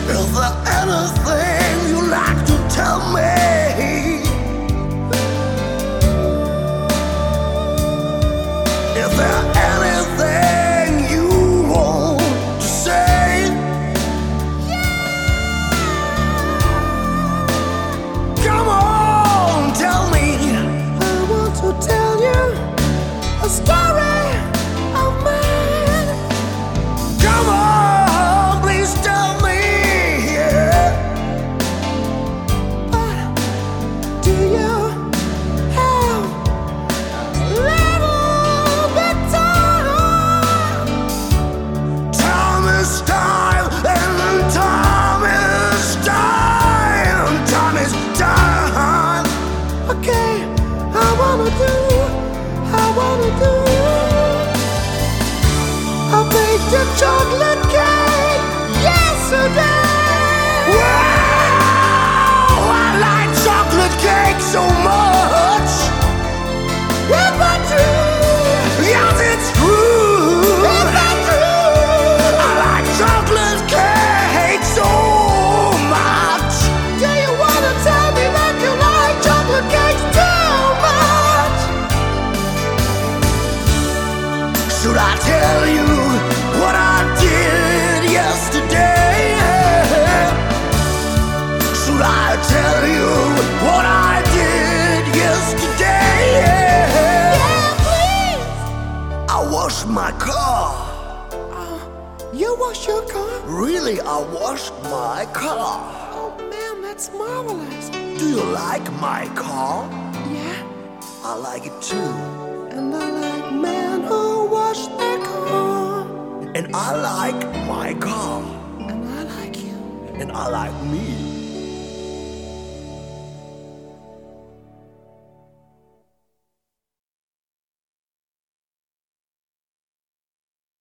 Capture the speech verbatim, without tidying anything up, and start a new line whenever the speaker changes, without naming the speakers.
Is there anything you like to tell me? Is there anything you want to say? Come on, tell me. I want to tell you a story of mine. Come on, please tell me. Yeah. But do you have a little bit time? Time is time, and time is time. Time is time. Okay, I wanna do, I wanna do. I baked a chocolate cake yesterday. Wow, I like chocolate cake so much. If I do, yes, it's true. If I do, I like chocolate cake so much. Do you wanna tell me that you like chocolate cake too much? Should I tell you what I did yesterday? Should I tell you what I did yesterday? Yeah, please. I washed my car. Oh, you washed your car? Really, I washed my car. Oh, man, that's marvelous. Do you like my car? Yeah. I like it too. And I like men who wash their car. And I like my car. And I like you. And I like me.